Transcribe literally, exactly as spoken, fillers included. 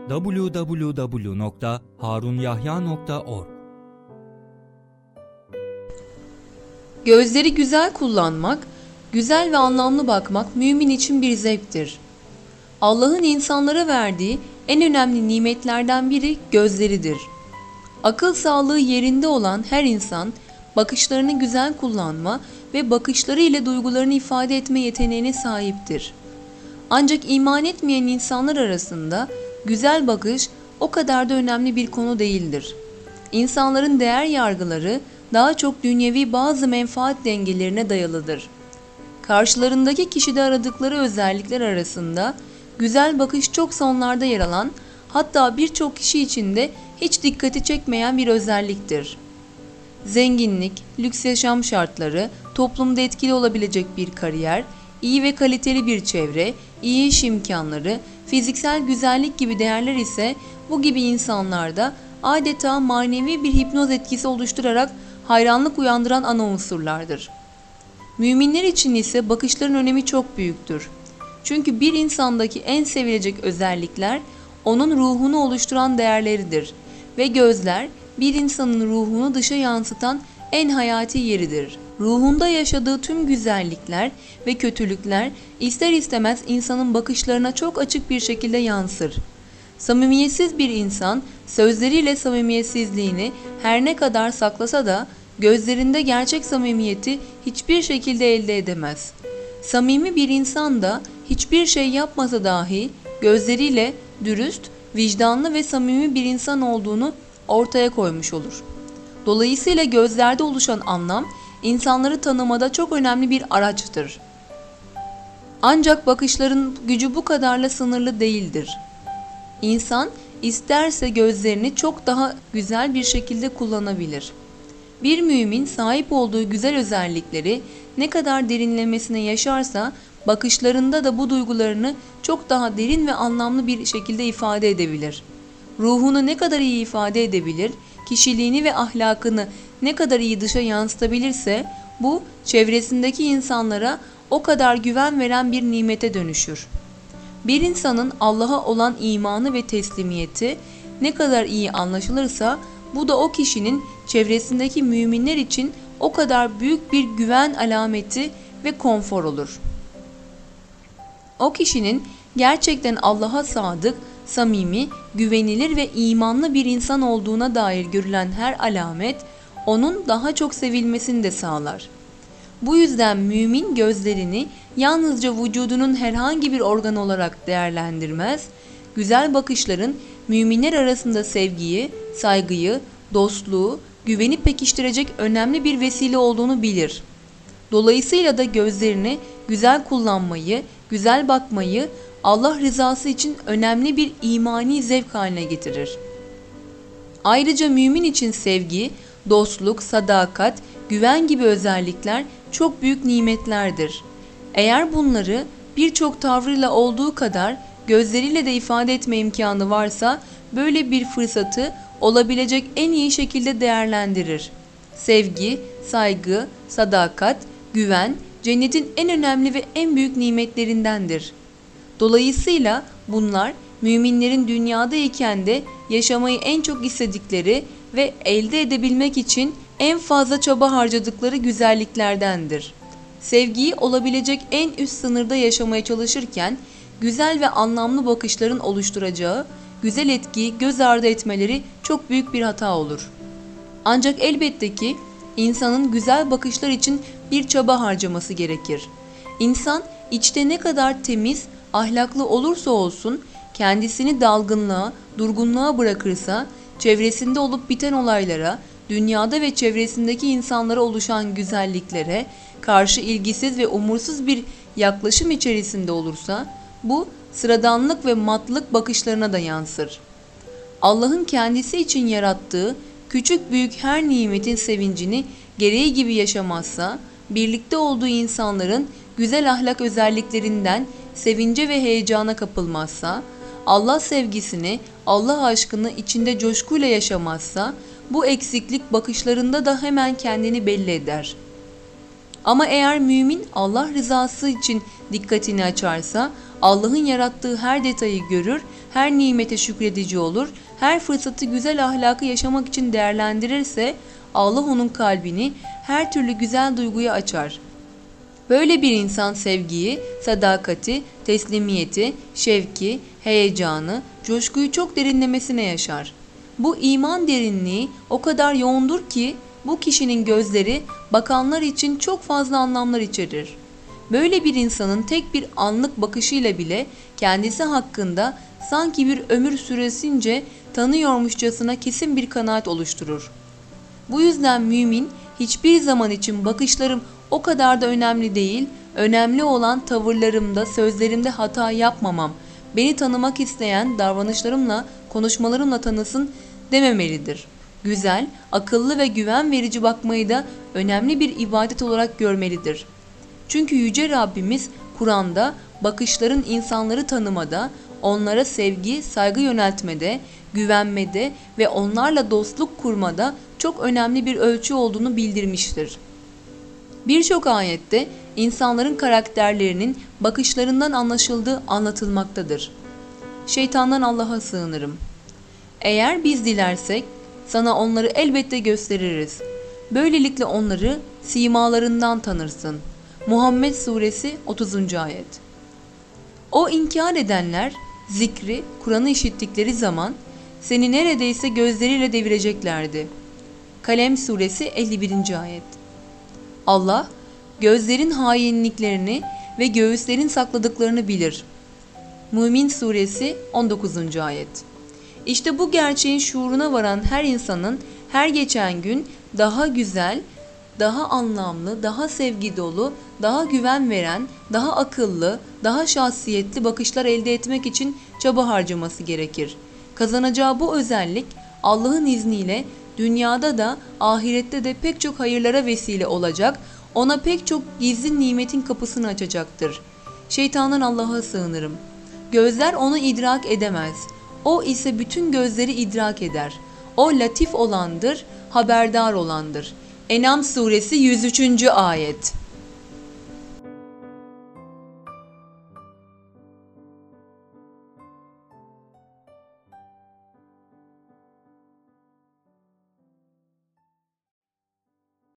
double-u double-u double-u nokta harun yahya nokta org. Gözleri güzel kullanmak, güzel ve anlamlı bakmak mümin için bir zevktir. Allah'ın insanlara verdiği en önemli nimetlerden biri gözleridir. Akıl sağlığı yerinde olan her insan, bakışlarını güzel kullanma ve bakışları ile duygularını ifade etme yeteneğine sahiptir. Ancak iman etmeyen insanlar arasında güzel bakış o kadar da önemli bir konu değildir. İnsanların değer yargıları daha çok dünyevi bazı menfaat dengelerine dayalıdır. Karşılarındaki kişide aradıkları özellikler arasında güzel bakış çok sonlarda yer alan, hatta birçok kişi için de hiç dikkati çekmeyen bir özelliktir. Zenginlik, lüks yaşam şartları, toplumda etkili olabilecek bir kariyer, iyi ve kaliteli bir çevre, iyi iş imkanları, fiziksel güzellik gibi değerler ise bu gibi insanlarda adeta manevi bir hipnoz etkisi oluşturarak hayranlık uyandıran ana unsurlardır. Müminler için ise bakışların önemi çok büyüktür. Çünkü bir insandaki en sevilecek özellikler onun ruhunu oluşturan değerleridir ve gözler bir insanın ruhunu dışa yansıtan en hayati yeridir. Ruhunda yaşadığı tüm güzellikler ve kötülükler ister istemez insanın bakışlarına çok açık bir şekilde yansır. Samimiyetsiz bir insan sözleriyle samimiyetsizliğini her ne kadar saklasa da gözlerinde gerçek samimiyeti hiçbir şekilde elde edemez. Samimi bir insan da hiçbir şey yapmasa dahi gözleriyle dürüst, vicdanlı ve samimi bir insan olduğunu ortaya koymuş olur. Dolayısıyla gözlerde oluşan anlam insanları tanımada çok önemli bir araçtır. Ancak bakışların gücü bu kadarla sınırlı değildir. İnsan isterse gözlerini çok daha güzel bir şekilde kullanabilir. Bir mümin sahip olduğu güzel özellikleri ne kadar derinlemesine yaşarsa bakışlarında da bu duygularını çok daha derin ve anlamlı bir şekilde ifade edebilir. Ruhunu ne kadar iyi ifade edebilir, kişiliğini ve ahlakını ne kadar iyi dışa yansıtabilirse bu çevresindeki insanlara o kadar güven veren bir nimete dönüşür. Bir insanın Allah'a olan imanı ve teslimiyeti ne kadar iyi anlaşılırsa bu da o kişinin çevresindeki müminler için o kadar büyük bir güven alameti ve konfor olur. O kişinin gerçekten Allah'a sadık, samimi, güvenilir ve imanlı bir insan olduğuna dair görülen her alamet onun daha çok sevilmesini de sağlar. Bu yüzden mümin gözlerini yalnızca vücudunun herhangi bir organ olarak değerlendirmez, güzel bakışların müminler arasında sevgiyi, saygıyı, dostluğu, güveni pekiştirecek önemli bir vesile olduğunu bilir. Dolayısıyla da gözlerini güzel kullanmayı, güzel bakmayı Allah rızası için önemli bir imani zevk haline getirir. Ayrıca mümin için sevgi, dostluk, sadakat, güven gibi özellikler çok büyük nimetlerdir. Eğer bunları birçok tavrıyla olduğu kadar gözleriyle de ifade etme imkanı varsa böyle bir fırsatı olabilecek en iyi şekilde değerlendirir. Sevgi, saygı, sadakat, güven cennetin en önemli ve en büyük nimetlerindendir. Dolayısıyla bunlar müminlerin dünyadayken de yaşamayı en çok istedikleri ve elde edebilmek için en fazla çaba harcadıkları güzelliklerdendir. Sevgiyi olabilecek en üst sınırda yaşamaya çalışırken güzel ve anlamlı bakışların oluşturacağı güzel etkiyi göz ardı etmeleri çok büyük bir hata olur. Ancak elbette ki insanın güzel bakışlar için bir çaba harcaması gerekir. İnsan içte ne kadar temiz, ahlaklı olursa olsun kendisini dalgınlığa, durgunluğa bırakırsa çevresinde olup biten olaylara, dünyada ve çevresindeki insanlara oluşan güzelliklere karşı ilgisiz ve umursuz bir yaklaşım içerisinde olursa bu sıradanlık ve matlık bakışlarına da yansır. Allah'ın kendisi için yarattığı küçük büyük her nimetin sevincini gereği gibi yaşamazsa, birlikte olduğu insanların güzel ahlak özelliklerinden sevince ve heyecana kapılmazsa, Allah sevgisini, Allah aşkını içinde coşkuyla yaşamazsa, bu eksiklik bakışlarında da hemen kendini belli eder. Ama eğer mümin Allah rızası için dikkatini açarsa, Allah'ın yarattığı her detayı görür, her nimete şükredici olur, her fırsatı güzel ahlakı yaşamak için değerlendirirse Allah onun kalbini her türlü güzel duyguya açar. Böyle bir insan sevgiyi, sadakati, teslimiyeti, şevki, heyecanı, coşkuyu çok derinlemesine yaşar. Bu iman derinliği o kadar yoğundur ki bu kişinin gözleri bakanlar için çok fazla anlamlar içerir. Böyle bir insanın tek bir anlık bakışıyla bile kendisi hakkında sanki bir ömür süresince tanıyormuşçasına kesin bir kanaat oluşturur. Bu yüzden mümin hiçbir zaman için bakışlarım o kadar da önemli değil, önemli olan tavırlarımda, sözlerimde hata yapmamam, beni tanımak isteyen davranışlarımla, konuşmalarımla tanısın dememelidir. Güzel, akıllı ve güven verici bakmayı da önemli bir ibadet olarak görmelidir. Çünkü Yüce Rabbimiz Kur'an'da bakışların insanları tanımada, onlara sevgi, saygı yöneltmede, güvenmede ve onlarla dostluk kurmada çok önemli bir ölçü olduğunu bildirmiştir. Birçok ayette insanların karakterlerinin bakışlarından anlaşıldığı anlatılmaktadır. Şeytandan Allah'a sığınırım. Eğer biz dilersek sana onları elbette gösteririz. Böylelikle onları simalarından tanırsın. Muhammed Suresi otuzuncu ayet. O inkar edenler zikri, Kur'an'ı işittikleri zaman seni neredeyse gözleriyle devireceklerdi. Kalem Suresi elli birinci ayet. Allah, gözlerin hainliklerini ve göğüslerin sakladıklarını bilir. Mümin Suresi on dokuzuncu ayet. İşte bu gerçeğin şuuruna varan her insanın her geçen gün daha güzel, daha anlamlı, daha sevgi dolu, daha güven veren, daha akıllı, daha şahsiyetli bakışlar elde etmek için çaba harcaması gerekir. Kazanacağı bu özellik Allah'ın izniyle dünyada da ahirette de pek çok hayırlara vesile olacak, ona pek çok gizli nimetin kapısını açacaktır. Şeytandan Allah'a sığınırım. Gözler onu idrak edemez. O ise bütün gözleri idrak eder. O latif olandır, haberdar olandır. En'am suresi yüz üçüncü ayet.